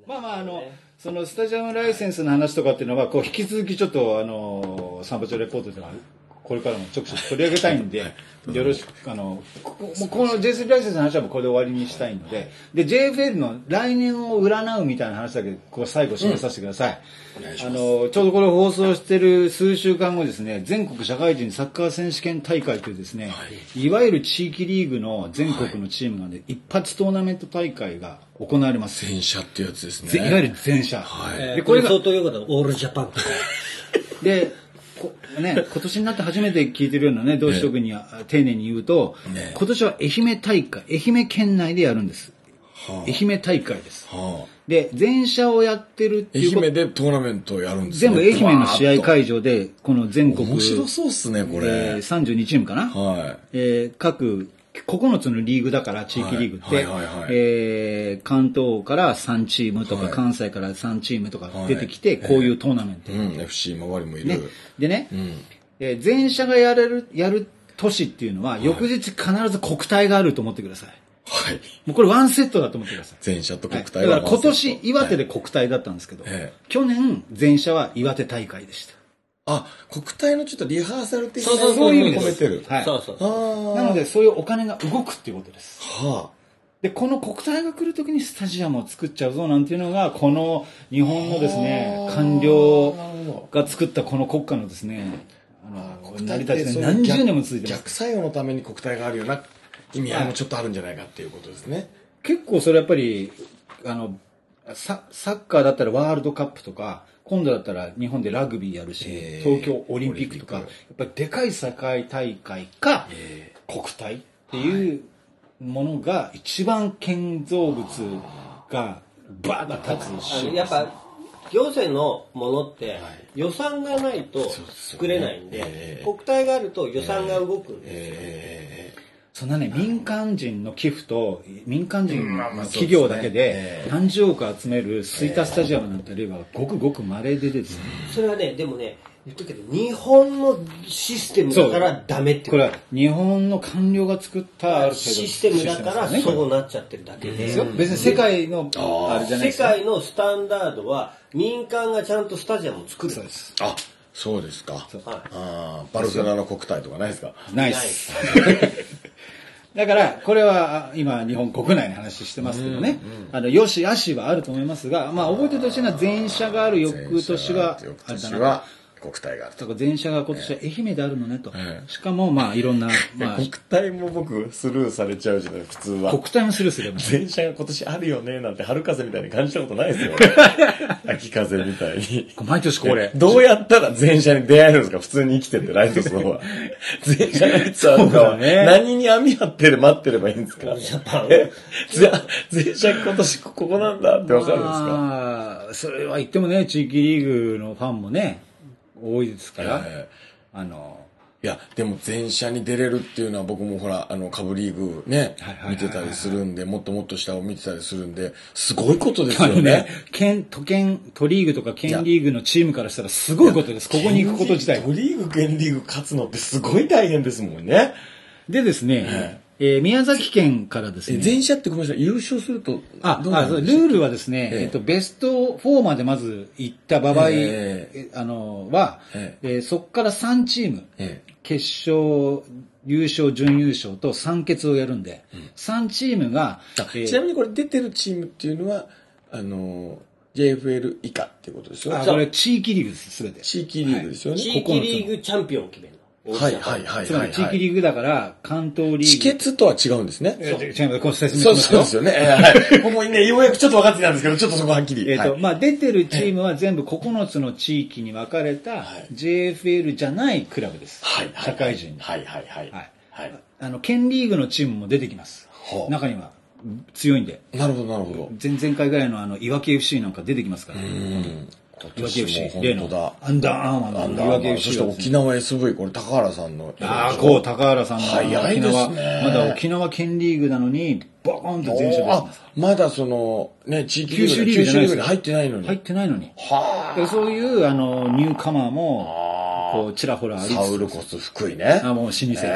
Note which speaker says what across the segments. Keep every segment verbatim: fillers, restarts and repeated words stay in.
Speaker 1: まあまあ、あの、そのスタジアムライセンスの話とかっていうのは、こう、引き続きちょっと、あの、サンバチョレポートでは、これからもちょくちょく取り上げたいんで、よろしく、あの、もうこの ジェイスリー ライセンスの話はもうこれで終わりにしたいので、で、ジェイエフエル の来年を占うみたいな話だけ、ここ最後締めさせてください。うん、あの、ちょうどこれ放送してる数週間後ですね、全国社会人サッカー選手権大会というですね、はい、いわゆる地域リーグの全国のチームがね、一発トーナメント大会が行われます。
Speaker 2: 全社ってやつですね。
Speaker 1: いわゆる全社。
Speaker 3: はい。で、これが相当よかったオールジャパンとか。
Speaker 1: で、こね、今年になって初めて聞いてるようなね、同志職には、ね、丁寧に言うと、ね、今年は愛媛大会、愛媛県内でやるんです。はあ、愛媛大会です。はあ、で、全社をやってるっていう。
Speaker 2: 愛媛でトーナメントをやるんです
Speaker 1: ね。全部愛媛の試合会場で、この全国。
Speaker 2: 面白そうっすね、これ。
Speaker 1: えー、さんじゅうにチームかな。はい。えー、各、ここのつのリーグだから、地域リーグって、はいはいはいはい、えー、関東からさんチームとか、はい、関西からさんチームとか出てきて、はい、こういうトーナメント。
Speaker 2: えーうん、エフシー 周りもいる。
Speaker 1: ね、でね、うんえー、全社がやれる、やる都市っていうのは、翌日必ず国体があると思ってください。はい。もうこれワンセットだと思ってください。
Speaker 2: 全社と国体は、
Speaker 1: はい、だから今年岩手で国体だったんですけど、はい、去年全社は岩手大会でした。
Speaker 2: あ、国体のちょっとリハーサル的
Speaker 1: なそうそういう意味
Speaker 2: 込めてる。
Speaker 1: はい。そうそうそう。なのでそういうお金が動くっていうことです。はあ。で、この国体が来るときにスタジアムを作っちゃうぞなんていうのが、この日本のですね、官僚が作ったこの国家のですね、あの、成り立ちで何十年も続いてます。
Speaker 2: 逆作用のために国体があるような意味合いもちょっとあるんじゃないかっていうことですね。
Speaker 1: 結構それやっぱり、あの、サ, サッカーだったらワールドカップとか、今度だったら日本でラグビーやるし、東京オリンピックとか、やっぱりでかい世界大会か、国体っていうものが一番建造物がバーッと立つし、
Speaker 3: やっぱ行政のものって予算がないと作れないんで、国体があると予算が動くんですよ。
Speaker 1: そんなね、民間人の寄付と民間人の企業だけで何十億集める吹田スタジアムなんてあればごくごく稀でですね。
Speaker 3: それはね、でもね、言っとくけど、日本のシステムだからダメって
Speaker 1: これは日本の官僚が作ったある
Speaker 3: システムだからそうなっちゃってるだけで。
Speaker 1: 別に世界のあれじゃないですか。
Speaker 3: 世界のスタンダードは民間がちゃんとスタジアムを作る。
Speaker 1: そうです。
Speaker 2: あ、そうですか。はい、あバルセロナの国体とかないですか？
Speaker 1: ないです。だから、これは今日本国内の話してますけどね。うんうん、あの、よし、あしはあると思いますが、まあ覚えててほしいのは全社がある翌年は、
Speaker 2: 翌年は国体があると。
Speaker 1: 全社が今年は愛媛であるのねと。ええ、しかも、まあいろんな、まあ。
Speaker 2: 国体も僕スルーされちゃうじゃない、普通は。
Speaker 1: 国体もスルーすれば。
Speaker 2: 全社が今年あるよね、なんて春風みたいに感じたことないですよ。秋風みたいに。
Speaker 1: 毎年恒例。
Speaker 2: どうやったら全社に出会えるんですか、普通に生きてて、ライトスの方は。全社がいつあるかは、ね、何に網張ってる待ってればいいんですか？えじゃあ、全社今年ここなんだってわかるんですか？
Speaker 1: ああ、それは言ってもね、地域リーグのファンもね、多いですから、えー、あの
Speaker 2: いやでも全社に出れるっていうのは僕もほらあの下部リーグね見てたりするんで、もっともっと下を見てたりするんですごいことですよね。ね
Speaker 1: 県都県都リーグとか県リーグのチームからしたらすごいことです。ここに行くこと自体。
Speaker 2: 都リーグ県リーグ勝つのってすごい大変ですもんね。
Speaker 1: でですね。えーえー、宮崎県からですね。
Speaker 2: 全社ってごめんなさい、優勝すると
Speaker 1: ああ、ルールはですね、えー、えっと、ベストフォーまでまず行った場合、えー、あの、は、えーえー、そこからさんチーム、えー、決勝、優勝、準優勝とさん決をやるんで、うん、さんチームが、
Speaker 2: えー、ちなみにこれ出てるチームっていうのは、あの、ジェイエフエル 以下っていうことですよ。
Speaker 1: あ、これ地域リーグです、すべて。
Speaker 2: 地域リーグですよね。
Speaker 3: はい、地域リーグチャンピオンを決める。
Speaker 2: はいはいはい。
Speaker 1: つまり地域リーグだから、関東リーグ。
Speaker 2: 地決とは違うんですね。
Speaker 1: 違います。こう説明
Speaker 2: しますよ。そうですよね。はい。ここにね、ようやくちょっと分かってきたんですけど、ちょっとそこはっきり。
Speaker 1: えっと、まあ、出てるチームは全部ここのつの地域に分かれた ジェイエフエル じゃないクラブです。はい。社会人。
Speaker 2: はいはいはい。
Speaker 1: はい。あの、県リーグのチームも出てきます。中には。強いんで。
Speaker 2: なるほどなるほど。
Speaker 1: 前々回ぐらいのあの、いわき エフシー なんか出てきますから。うん。いわき エフシー、例のアンダーアーマーのいわき エフシー。
Speaker 2: そして沖縄 エスブイ、これ高原さんの。
Speaker 1: ああ、こう、高原さんの
Speaker 2: 早いですね。
Speaker 1: まだ沖縄県リーグなのに、バコーンと全勝です。
Speaker 2: まだその、ね、地域リーグに入ってないのに。
Speaker 1: 入ってないのに。はあ。そういう、あの、ニューカマーも、 こう、ちらほらありつつ。
Speaker 2: サウルコス福井ね。
Speaker 1: あ、もう老舗。
Speaker 3: 老舗。
Speaker 1: 老舗。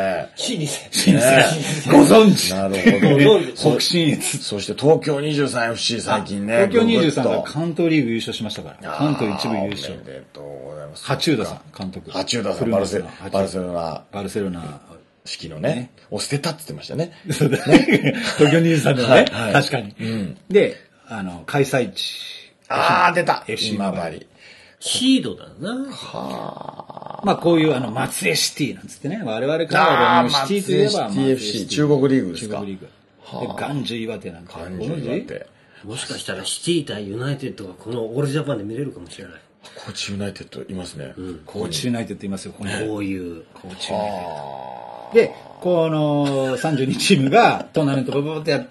Speaker 1: ご存知。
Speaker 2: なるほど。
Speaker 1: 北信越。
Speaker 2: そして東京にじゅうさんエフシー 最近ね。
Speaker 1: 東京にじゅうさんが関東リーグ優勝しましたから。関東一部優勝。
Speaker 2: おめでとうございます。
Speaker 1: ハチューダさん、監督。
Speaker 2: ハチューダさん、バルセロナ。バルセロナ。
Speaker 1: バルセロナ。
Speaker 2: 式のね。を捨てたって言ってましたね。
Speaker 1: そうだね。東京にじゅうさんのね。確かに。で、あの、開催地。
Speaker 2: あー、出た
Speaker 1: エフシー
Speaker 2: 今治。
Speaker 3: シードだな。
Speaker 2: は
Speaker 1: あ。まあこういうあの、松江シティなんつってね。我々からはシティといえば
Speaker 2: 松江シティ エフシー。中国リーグですか。
Speaker 1: 中国リーグ。で、ガンジュ岩手なんて。
Speaker 2: ガンジュ岩手。
Speaker 3: もしかしたらシティ対ユナイテッドがこのオールジャパンで見れるかもしれない。
Speaker 2: コーチユナイテッドいますね。
Speaker 1: コーチユナイテッドいますよ、ここに。
Speaker 3: こういう。
Speaker 1: コーチユナイテッド。で、このさんじゅうにチームがトーナメントバババってやって、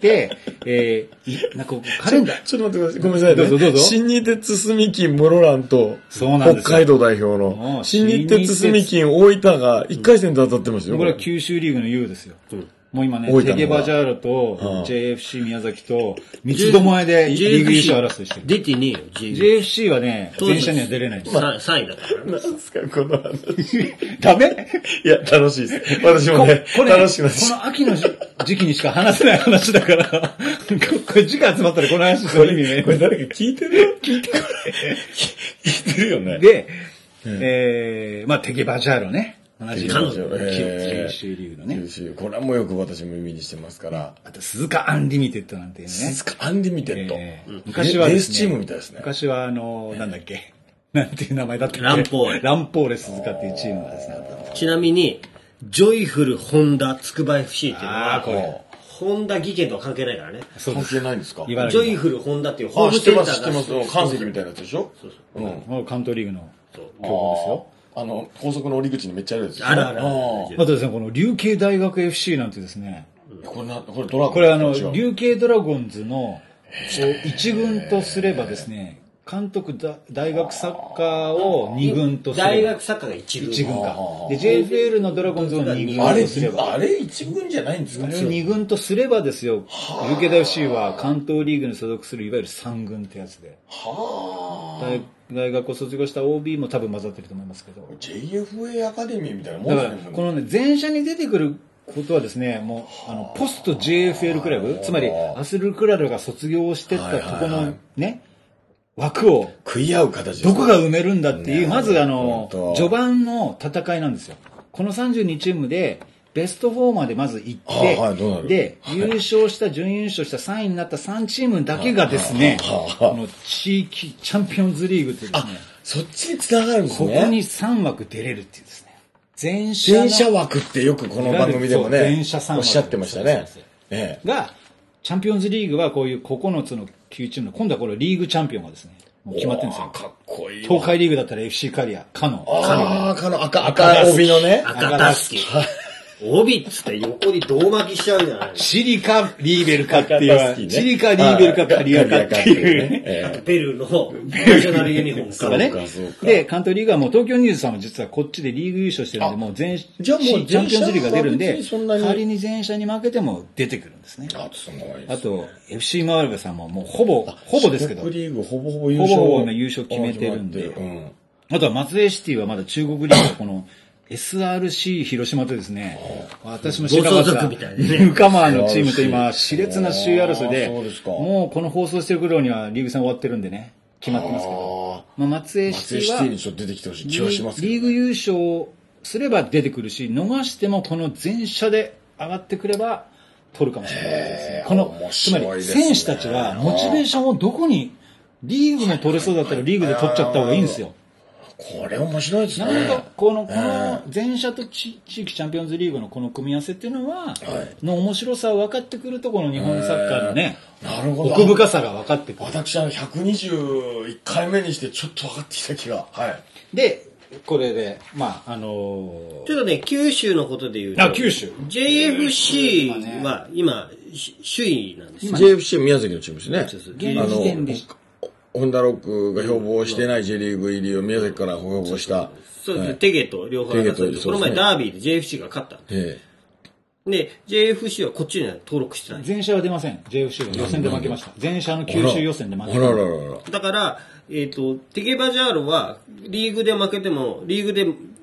Speaker 1: えー、なんかカレンダー。
Speaker 2: ちょっと待ってください。ごめんなさいね。
Speaker 1: どうぞどうぞ。
Speaker 2: 新日鉄住金室蘭と、
Speaker 1: そうなんです
Speaker 2: 北海道代表の、新日鉄住金大分がいっかい戦で当たってますよ。
Speaker 1: これは九州リーグの U ですよ。もう今ね、テゲバジャーロと ジェイエフシー 宮崎と三つどもえでリーグ優勝争いしてる。
Speaker 3: 出てねえよ、
Speaker 1: ジェイエフシー はね、前者には出れないんです。
Speaker 3: まあ、さんいだから。
Speaker 2: 何ですか、この話。
Speaker 1: ダメ
Speaker 2: いや、楽しいです。私もね、
Speaker 1: これ、
Speaker 2: 楽しくなって
Speaker 1: この秋の時期にしか話せない話だから、これ時間集まったらこの話する意味ね。
Speaker 2: これ誰か聞いてる聞いてる聞いてるよね。
Speaker 1: で、えー、まあ、テゲバジャーロね。同じ
Speaker 3: 彼女、
Speaker 1: 九州リーグのね。
Speaker 2: 九州。これはもうよく私も耳にしてますから。
Speaker 1: あと、鈴鹿アンリミテッドなんていうね。
Speaker 2: 鈴鹿アンリミテッド。
Speaker 1: 昔は
Speaker 2: レースチームみたいですね。
Speaker 1: 昔はあの、なんだっけ。なんていう名前だったっけ。
Speaker 3: ランポーレ。
Speaker 1: ランポーレ鈴鹿っていうチームがですね。
Speaker 3: ちなみに、ジョイフルホンダつくば エフシー っていうのは、
Speaker 1: あーこれ
Speaker 3: ホンダ技研とは関係ないからね。
Speaker 2: 関係ないんですか？
Speaker 3: ジョイフルホンダっていうホームセンターが。
Speaker 2: 知ってます、知ってます。関石みたいなやつでしょ？
Speaker 3: そうそう。
Speaker 1: もう関東リーグの
Speaker 3: そう
Speaker 1: 強豪ですよ。
Speaker 2: あの、高速の降り口にめっちゃあるやつですね。
Speaker 3: あるあるある。
Speaker 1: あとですね、この琉球大学 エフシー なんてですね。
Speaker 2: これな、これドラゴンズ。
Speaker 1: これあの、琉球ドラゴンズの一軍とすればですね、監督だ大学サッカーを二軍とすれば。
Speaker 3: 大学サッカーが一軍。
Speaker 1: 一軍か。で、ジェイエフエル のドラゴンズを二軍
Speaker 2: あれ
Speaker 1: とすれば。
Speaker 2: あれ一軍じゃないんですか？
Speaker 1: 二軍とすればですよ、琉球大 エフシー は関東リーグに所属するいわゆる三軍ってやつで。
Speaker 2: は
Speaker 1: 大大学を卒業した オービー も多分混ざってると思いますけど。
Speaker 2: ジェイエフエー アカデミーみたいなもん
Speaker 1: だから、
Speaker 2: ですね。
Speaker 1: このね、前者に出てくることはですね、もう、あの、ポスト ジェイエフエル クラブ、つまり、アスルクラブが卒業してったとこのね、枠を、
Speaker 2: 食い合う形です。
Speaker 1: どこが埋めるんだっていう、まずあの
Speaker 2: 本当、
Speaker 1: 序盤の戦いなんですよ。このさんじゅうにチームで、ベストよんまでまず行っ
Speaker 2: あはいどうな
Speaker 1: て、
Speaker 2: る
Speaker 1: で、優勝した、準優勝したさんいになったさんチームだけがですね、この地域チャンピオンズリーグっていうですね、
Speaker 2: そっちに繋がるんですね。
Speaker 1: ここにさん枠出れるっていうですね。前者の
Speaker 2: 前者枠ってよくこの番組でもね、
Speaker 1: 前者さん
Speaker 2: おっ
Speaker 1: 枠
Speaker 2: しゃってましたね。ね
Speaker 1: が、チャンピオンズリーグはこういうここのつのきゅうチームの、今度はこれリーグチャンピオンがですね、もう決まってるんですよ。
Speaker 2: かっこいい。
Speaker 1: 東海リーグだったら エフシー カリア、カノ。
Speaker 2: ああ、かの赤、赤帯のね。
Speaker 3: 赤タスキ。帯っつって横に胴巻きしちゃうじゃない。
Speaker 1: シリカリーベルかってい
Speaker 2: 赤タスキ
Speaker 1: う、
Speaker 2: ね
Speaker 1: シリカリーベルかカリアかっていうね。
Speaker 3: あとペルーのナショナルユニフォーム
Speaker 1: そうだね。で、関東リーグはもう東京ニュースさんも実はこっちでリーグ優勝してるんで、もう全、チ
Speaker 2: じゃあもう
Speaker 1: ャンピオンズリーグが出るんで、
Speaker 2: そんなに
Speaker 1: 仮に前者に負けても出てくるんですね。
Speaker 2: あ、すごい。
Speaker 1: あと、エフシー マールベさんももうほぼ、ほぼですけど、
Speaker 2: トップリーグほぼほぼ優
Speaker 1: ほぼ
Speaker 2: 勝。
Speaker 1: ほぼね優勝決めてるんで、
Speaker 2: うん。
Speaker 1: あとは松江シティはまだ中国リーグはこの エスアールシー 広島とですね、私も知らなかった
Speaker 3: 暴走族みたいなね
Speaker 1: ニューカマーのチームと今、熾烈な首位争いで、
Speaker 2: あーそうですか
Speaker 1: もうこの放送してる頃にはリーグ戦終わってるんでね、決まってますけど、まあ、松江シティは
Speaker 2: 松江シティにちょっと出てきてほしい気はしますけどね
Speaker 1: リーグ優勝すれば出てくるし、逃してもこの前者で上がってくれば取るかもしれないですね。この、
Speaker 2: 面
Speaker 1: つまり
Speaker 2: 白いですね
Speaker 1: 選手たちがモチベーションをどこに、リーグも取れそうだったらリーグで取っちゃった方がいいんですよ。
Speaker 2: これ面白いですね。
Speaker 1: なんか、この、この、前者と地域チャンピオンズリーグのこの組み合わせっていうのは、の面白さを分かってくると、この日本サッカーのね、
Speaker 2: なるほど。
Speaker 1: 奥深さが分かってくる。
Speaker 2: 私はひゃくにじゅういっかいめにしてちょっと分かってきた気が。はい。
Speaker 1: で、これで、まあ、あのー、
Speaker 3: ちょっとね、九州のことで言うと、
Speaker 1: あ、九州。
Speaker 3: ジェイエフシー は今、首位なんですよ。
Speaker 2: ジェイエフシー 宮崎のチームですね。
Speaker 1: 現時点で。
Speaker 2: ホンダロックが標榜してない J リーグ入りを宮崎から標榜した。
Speaker 3: そうですね、テゲと両方争ってる。この前ダービーで ジェイエフシー が勝ったんです。で、ジェイエフシー はこっちには登録してない。
Speaker 1: 前者は出ません。ジェイエフシー は予選で負けました。前者の九州予選で負けました。
Speaker 2: あらららら。
Speaker 3: だから、えっと、テゲバジャーロはリーグで負けても、リーグで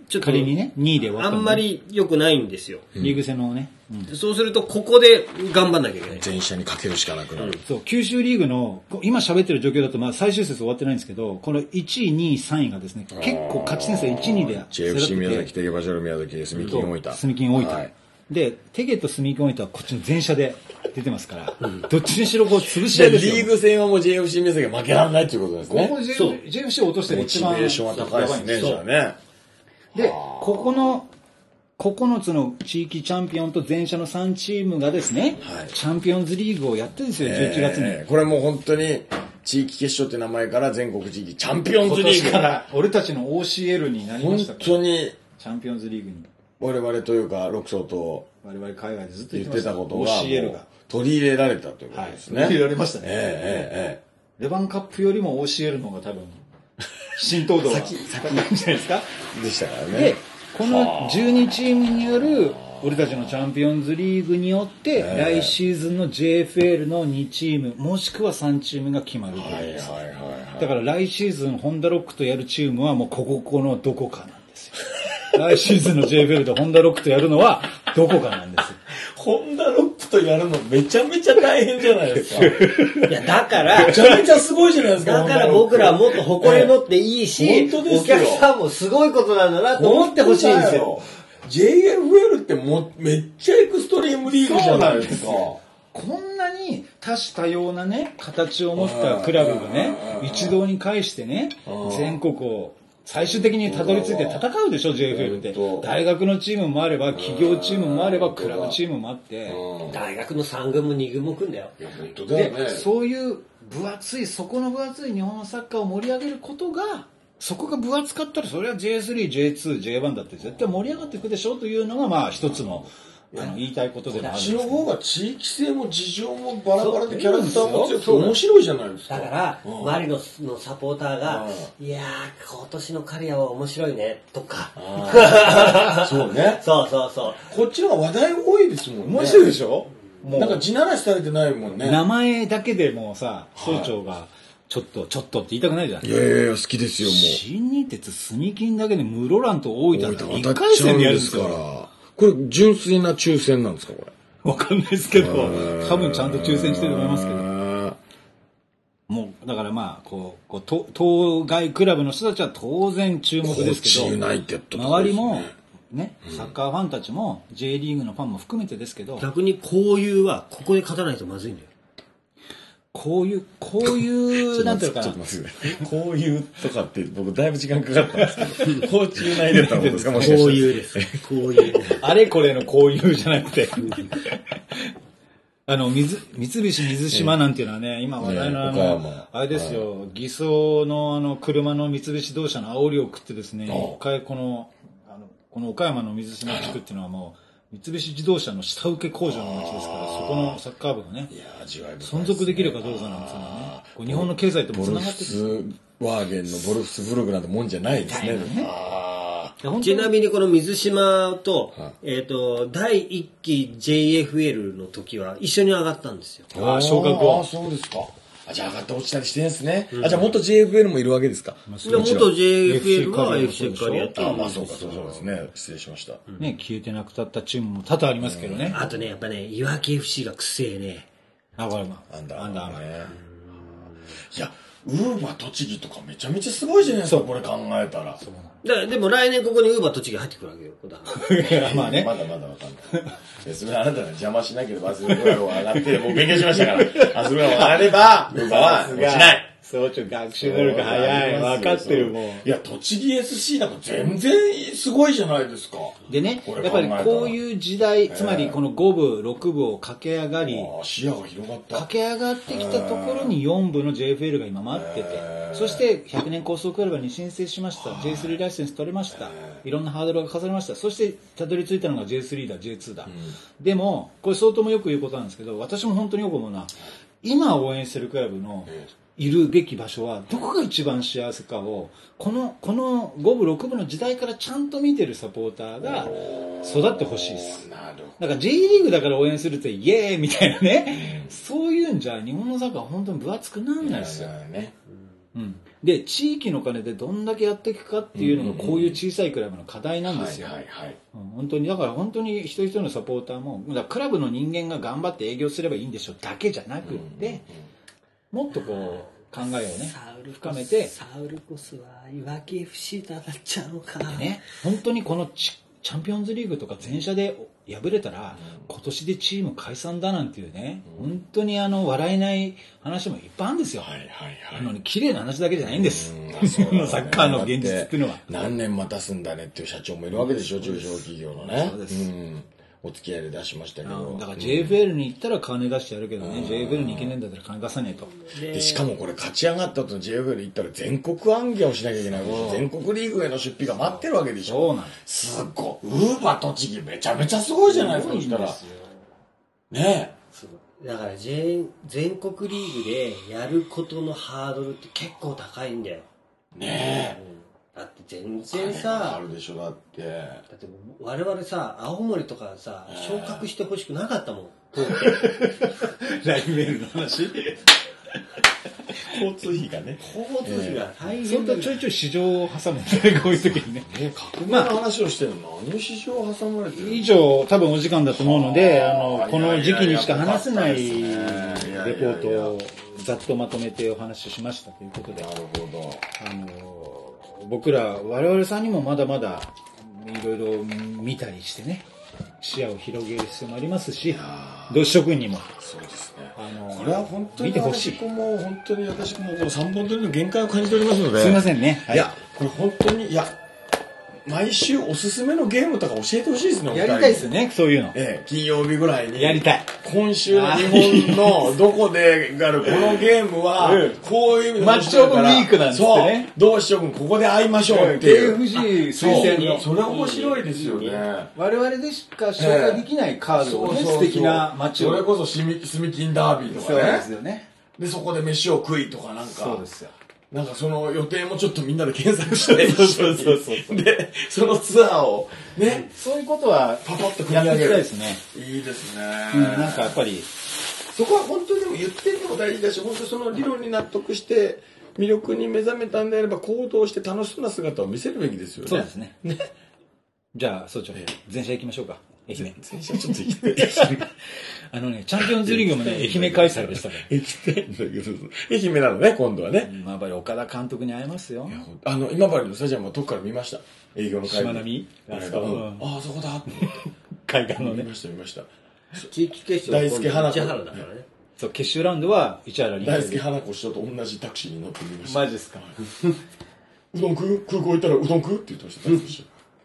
Speaker 3: ちょっと
Speaker 1: 仮にね、にいで終わった
Speaker 3: あんまり良くないんですよ。
Speaker 1: リーグ戦のね。
Speaker 3: うん、そうすると、ここで頑張んなきゃいけない。
Speaker 2: 前者にかけるしかなくなる。うん、
Speaker 1: そう、九州リーグの、今喋ってる状況だと、まあ最終節終わってないんですけど、このいちい、にい、さんいがですね、結構勝ち点差いち、にで。
Speaker 2: ジェイエフシー 宮崎、テゲバジャル宮崎で、住金大分。
Speaker 1: 住金大分。はい、で、テゲと住金大分はこっちの前者で出てますから、うん、どっちにしろこう潰し合いですよ。
Speaker 2: リーグ戦はもう ジェイエフシー 宮崎が負けられないっていうことですね。
Speaker 1: ここ ジェイエフシー を落としてる一番。
Speaker 2: モチベーションは高いですね、じゃあね。
Speaker 1: で、ここの、ここのつの地域チャンピオンと前者のさんチームがですね、はい、チャンピオンズリーグをやってるんですよ、じゅういちがつに。
Speaker 2: えー、これもう本当に、地域決勝って名前から全国地域チャンピオンズリーグ。
Speaker 1: 今年から俺たちの オーシーエル になりましたから。
Speaker 2: 本当に、
Speaker 1: チャンピオンズリーグに。
Speaker 2: 我々というか、ロクソーと、
Speaker 1: 我々海外でずっと
Speaker 2: 言ってたことが、オ
Speaker 1: ーシーエル が
Speaker 2: 取り入れられたということですね。
Speaker 1: はい、取り入れられましたね。
Speaker 2: えーえ
Speaker 1: ー、レバンカップよりも オーシーエル の方が多分、浸透度は
Speaker 2: 先、
Speaker 1: 先なんじゃないですか。
Speaker 2: でしたからね。
Speaker 1: で、このじゅうにチームによる俺たちのチャンピオンズリーグによって、来シーズンの ジェイエフエル のにチーム、もしくはさんチームが決まるということです。だから来シーズン、ホンダロックとやるチームはもうこここのどこかなんですよ。来シーズンの ジェイエフエル でホンダロックとやるのはどこかなんですよ。
Speaker 2: ホンダロックとやるのめちゃめちゃ大変じゃないですか。
Speaker 3: いや、だから、
Speaker 2: めちゃめちゃすごいじゃないですか。
Speaker 3: だから僕らはもっと誇り持っていいし、えー、お客さんもすごいことなんだなと思ってほしいんですよ。
Speaker 2: ジェイエフエル ってもめっちゃエクストリームリーグじゃないですか。
Speaker 1: こんなに多種多様なね、形を持ったクラブがね、一堂に会してね、全国を最終的にたどり着いて戦うでしょ、ジェイエフエル って。大学のチームもあれば、企業チームもあれば、クラブチームもあって。
Speaker 3: 大学のさん軍もに軍も組んだよ。
Speaker 1: で、そういう分厚い、そこの分厚い日本のサッカーを盛り上げることが、そこが分厚かったら、それは ジェイスリー、ジェイツー、ジェイワン だって絶対盛り上がっていくでしょというのが、まあ一つの、あの言いたいことでもあるんですけど。
Speaker 2: こっちの方が地域性も事情もバラバラでキャラクターも強くて面白いじゃないですか。
Speaker 3: だから、マリノスのサポーターが、いやー、今年の刈谷は面白いね、とか。
Speaker 2: そうね。
Speaker 3: そうそうそう。
Speaker 2: こっちの方が話題多いですもんね。
Speaker 1: 面白いでしょ？
Speaker 2: もうなんか地ならしされてないもんね。
Speaker 1: 名前だけでもうさ、総長が、ちょっと、ちょっとって言いたくないじゃん。
Speaker 2: いやいやいや、好きですよ、もう。
Speaker 1: 新日鉄、住金だけで室蘭と大分っていっかい戦でやるんですから。
Speaker 2: これ、純粋な抽選なんですか、これ。
Speaker 1: わかんないですけど、多分ちゃんと抽選してると思いますけど。もう、だからまあ、こう、こう当該クラブの人たちは当然注目ですけど、周りも、ね、サッカーファンたちも、J リーグのファンも含めてですけど、
Speaker 3: 逆にこういうは、ここで勝たないとまずいんだよ。
Speaker 1: こういう、こういう、なんていうかな。
Speaker 2: こういうとかって僕だいぶ時間かかったんですけど、こう中内でったことですかもしかして。
Speaker 3: こういうです。こういう。
Speaker 1: あれこれのこういうじゃなくて。あの、水、三菱水島なんていうのはね、今話題のあの、あれですよ、偽装のあの、車の三菱自動車の煽りを食ってですね、一回この、あの、この岡山の水島地区っていうのはもう、三菱自動車の下請け工場の町ですから、そこのサッカー部がね、存続できるかどうかなんですよね。こう日本の経済ともつながってる。
Speaker 2: ボルフスワーゲンのボルフスブルグなんてもんじゃないですね。
Speaker 3: ちなみにこの水島と、えっと、だいいっき ジェイエフエル の時は一緒に上がったんですよ。
Speaker 2: ああ、昇格は。ああ、そうですか。あ、じゃあ上がって落ちたりしてるんですね。うん、あ、じゃあ元 ジェイエフエル もいるわけですか。
Speaker 3: 元 ジェイエフエル は エフシー からやってる。
Speaker 2: あ、まあそうか、そうですね。失礼しました。
Speaker 1: うん、ね、消えてなくたったチームも多々ありますけどね。
Speaker 3: あとね、やっぱね、いわき エフシー がくせえね。
Speaker 1: あ、これも。
Speaker 2: アンダーアンダーね。いや、ウーバー栃木とかめちゃめちゃすごいじゃないですか、これ考えたら。
Speaker 3: だでも来年ここにウーバー栃木入ってくるわけよ。
Speaker 1: まあね。
Speaker 2: まだまだわかんない。それあなたが邪魔しなければ、アズルグラフが上がって、もう勉強しましたから。アズルグラフが上がれば、ウーバーは落ちない。
Speaker 1: そうちょ、学習能力早い。分かってるもん。
Speaker 2: いや、栃木 エスシー なんか全然すごいじゃないですか。
Speaker 1: でね、やっぱりこういう時代、つまりこのご部、ろく部を駆け上がり、
Speaker 2: 視野が広がった。
Speaker 1: 駆け上がってきたところによん部の ジェイエフエル が今待ってて、そしてひゃくねん構想クラブに申請しました。ジェイスリー ライセンス取れました。いろんなハードルが重ねました。そしてたどり着いたのが ジェイスリー だ、ジェイツー だ。うん、でも、これ相当もよく言うことなんですけど、私も本当によく思うのは、今応援してるクラブの、いるべき場所はどこが一番幸せかをこのこのご部ろく部の時代からちゃんと見てるサポーターが育ってほしいです。だから J リーグだから応援するってイエーイみたいなね、うん、そういうんじゃ日本のサッカーは本当に分厚くならないですよ。ね、うん、 で、地域の金でどんだけやっていくかっていうのがこういう小さいクラブの課題なんですよ。
Speaker 2: はいはいはい。
Speaker 1: うん、本当に、だから本当に一人一人のサポーターも、だからクラブの人間が頑張って営業すればいいんでしょだけじゃなくって、もっとこう考えをね、深めて。
Speaker 3: サウルコスはいわき エフシー と当たっちゃうのか。
Speaker 1: ね、本当にこのチャンピオンズリーグとか全社で敗れたら、今年でチーム解散だなんていうね、本当にあの笑えない話もいっぱいあるんですよ。はいはいはい。あのね、綺麗な話だけじゃないんです。サッカーの現実っていうのは。
Speaker 2: 何年待たすんだねっていう社長もいるわけでしょ、中小企業のね。そうです。うん、お付き合いで出しましたけど。
Speaker 1: だから ジェイエフエル に行ったら金出してやるけどね、ジェイエフエル に行けないんだったら金出さねえと。
Speaker 2: で、しかもこれ勝ち上がった後 ジェイエフエル 行ったら全国暗記をしなきゃいけないわけでしょ。全国リーグへの出費が待ってるわけでしょ。そうなんです。すごい。ウーバー栃木めちゃめちゃすごいじゃないですか、そしたら。ね
Speaker 3: え。だから全全国リーグでやることのハードルって結構高いんだよ。
Speaker 2: ねえ。
Speaker 3: うんだって全然さ、
Speaker 2: あるでしょだって。だ
Speaker 3: って我々さ、青森とかさ、昇格してほしくなかったもん。
Speaker 1: ライブメールの話
Speaker 2: 交通費がね。
Speaker 3: 交通費が大変。
Speaker 1: そんなちょいちょい市場を挟むんじゃないこういう時にね。
Speaker 2: え、革命の話をしてるの何市場を挟まれてる
Speaker 1: 以上、多分お時間だと思うので、あの、この時期にしか話せないレポートをざっとまとめてお話ししましたということで。
Speaker 2: なるほど。
Speaker 1: あの、僕ら我々さんにもまだまだいろいろ見たりしてね、視野を広げる必要もありますし、同志諸君にも
Speaker 2: そうですね。
Speaker 1: あの
Speaker 2: これは本当に
Speaker 1: 見てほしい。
Speaker 2: 私もう本当に私もこの三本取りの限界を感じておりますので。
Speaker 1: すいませんね。
Speaker 2: はい、いやこれ本当にいや毎週おすすめのゲームとか教えてほしいですね。
Speaker 1: やりたいですよね、そういうの。
Speaker 2: ええ、金曜日ぐらいに。
Speaker 1: やりたい。
Speaker 2: 今週の日本のどこでがあるこのゲームは、こういう意味で
Speaker 1: マッチオブウィークなんですね。
Speaker 2: そう。どうしようここで会いましょうっていう。
Speaker 1: ケーエフジー 推薦の。
Speaker 2: それ面白いですよね。
Speaker 1: 我々でしか紹介できないカードをね、素敵なマッチオブ。
Speaker 2: それこそスミキンダービーとかね。
Speaker 1: そうですよね。
Speaker 2: で、そこで飯を食いとかなんか。
Speaker 1: そうですよ。
Speaker 2: なんかその予定もちょっとみんなで検索して、
Speaker 1: そうそうそうそう。
Speaker 2: で、そのツアーをね、
Speaker 1: そういうことは
Speaker 2: パパッと組み上げる。
Speaker 1: やっていきたいですね。
Speaker 2: いいですね。
Speaker 1: うん、なんかやっぱり、
Speaker 2: そこは本当にでも言ってるのも大事だし、本当その理論に納得して、魅力に目覚めたんであれば行動して楽しそうな姿を見せるべきですよね。
Speaker 1: そうですね。ね。じゃあ、総長、前者行きましょうか。愛媛。
Speaker 2: 前者ちょっと行きたい。
Speaker 1: あのね、チャンピオンズリーグもね、愛媛開催でしたから。
Speaker 2: 行きたいんだけど、愛媛なのね、今度はね。
Speaker 1: 今治岡田監督に会えますよ。
Speaker 2: あの、今治のスタジアムはどっから見ました。営業の会議。
Speaker 1: しまなみ
Speaker 2: あそこだ。
Speaker 1: 海岸のね。
Speaker 2: 見ました、見ました。
Speaker 3: 地域決勝
Speaker 2: 大輔花子。
Speaker 3: 市原だからね。
Speaker 1: そう、決勝ラウンドは市原
Speaker 2: 大輔花子師匠と同じタクシーに乗ってみました。
Speaker 1: マジですか。
Speaker 2: うどん食う空港行ったらうどん食うって言ってました、大輔師匠。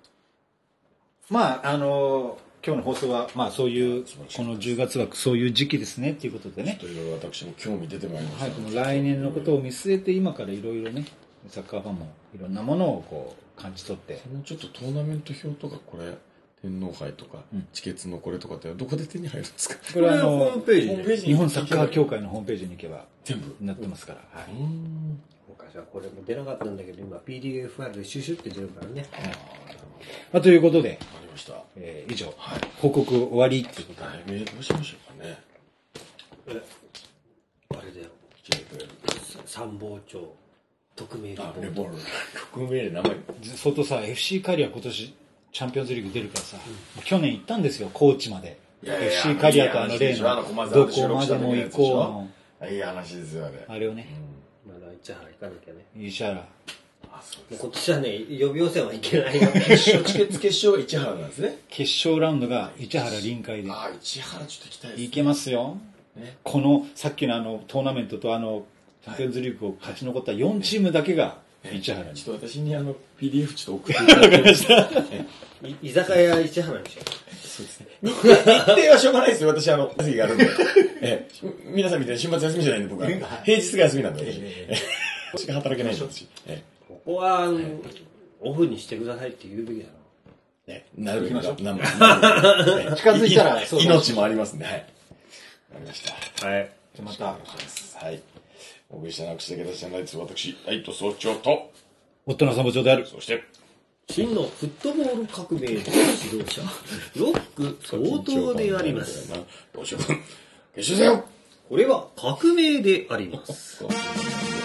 Speaker 1: まあ、あのー、今日の放送は、まあそういう、このじゅうがつはそういう時期ですねっていうことでね。
Speaker 2: ちょっといろいろ私も興味出てまいりました。
Speaker 1: はい、この来年のことを見据えて今からいろいろね、サッカーファンもいろんなものをこう感じ取って。
Speaker 2: そのちょっとトーナメント表とかこれ、天皇杯とか、うん、チケツのこれとかってどこで手に入るんですか？
Speaker 1: これはあの、ホームページ。日本サッカー協会のホームページに行けば全部なってますから。はい。
Speaker 3: 昔はこれも出なかったんだけど、今 ピーディーエフ ファイルでシュシュって出るからね。
Speaker 1: まあ、ということで、
Speaker 2: ありました。
Speaker 1: えー、以上、はい、報告終わりっていうことで。
Speaker 2: 題名どうしましょうかね。
Speaker 3: え、あれだよ。参謀長、特命レポート。
Speaker 2: 特命で名前。
Speaker 1: 相当さ、エフシー カリア今年チャンピオンズリーグ出るからさ、うん、去年行ったんですよ、高知まで。いやいや エフシー カリアとあの例の、どこまでも行こ
Speaker 2: うの。いい話ですよ、あれ。
Speaker 1: あれをね。
Speaker 3: うん、まだ市原行かなきゃね。
Speaker 1: 市原。
Speaker 3: 今年はね、予備予選はいけないよ。
Speaker 2: 決勝、チケット決勝は市原なんですね。
Speaker 1: 決勝ラウンドが市原臨海で。
Speaker 2: ああ、市原ちょっと行きたいです、ね。
Speaker 1: 行けますよ。ね、この、さっきのあの、トーナメントとあの、チャンピオンズリーグを勝ち残ったよんチームだけが市原に。
Speaker 2: ちょっと私にあの、ピーディーエフ ちょっと送っていただきました。
Speaker 3: 居酒屋市原にしよう。
Speaker 2: そうですね。日程はしょうがないですよ。私あの、休みがあるんで。ええ、皆さんみたいに週末休みじゃないんで僕は。平日が休みなんで。私が働けないんで。
Speaker 3: ここは、オフにしてくださいって言うべきだ
Speaker 2: な。ね、なるべく近
Speaker 1: づいたら、
Speaker 2: 命もありますんで、はい。わかりました。
Speaker 1: はい。じゃまた。
Speaker 2: はい。お送りしたなくしてけだしゃないです。私、愛と総長と、
Speaker 1: 夫の参謀長である。
Speaker 2: そして、
Speaker 3: 真のフットボール革命の指導者、ロック相当であります。
Speaker 2: どうしよう。決勝せよ。
Speaker 3: これは革命であります。